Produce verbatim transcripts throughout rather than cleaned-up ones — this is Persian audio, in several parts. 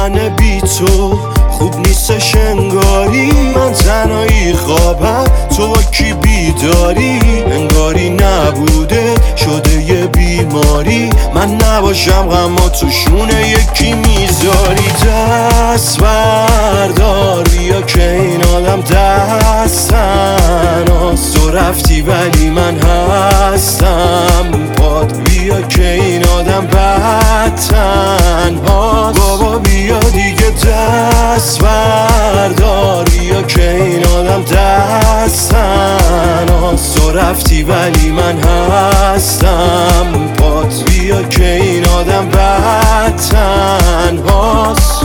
من بی تو خوب نیستش انگاری، من تنهایی خوابم تو با کی بیداری، انگاری نبوده شده یه بیماری، من نباشم غما تو شونه یکی میذاری. دست بردار بیا که این آدم دستن تو رفتی ولی من هستم پاد، بیا که این آدم بدتن هاست. بابا بیا دیگه دست بردار بیا که این آدم دستن تو رفتی ولی من هستم پاد، بیا که این آدم بدتن هاست.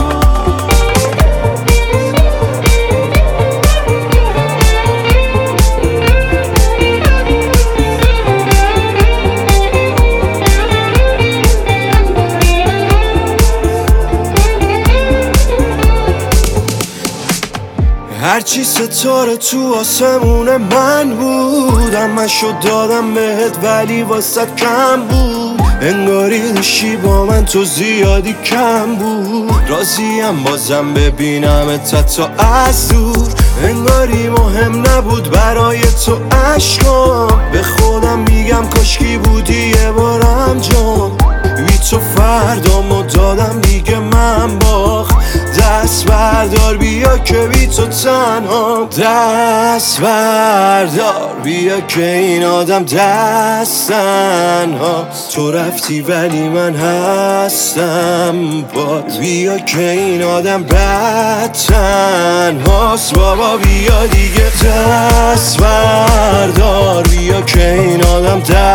هرچی ستاره تو آسمون من بود همشو دادم بهت ولی واسه کم بود، انگاری داشتی با من تو زیادی کم بود، راضیم بازم ببینمت تا از دور، انگاری مهم نبود برای تو عشقام، به خودم میگم کاشکی بودی یه بارم جان، بی تو فردامو دادم دیگه من باخت. دست بردار بیا که بی تو تنها، دست بردار بیا که این آدم دستن ها، تو رفتی ولی من هستم باد، بیا که این آدم بدتن هاست. بابا بیا دیگه دست بردار بیا که این آدم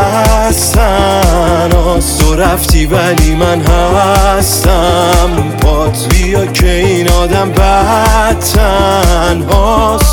دستن هاست، تو رفتی ولی من هستم باد، بیا که این آدم بدتن هاست.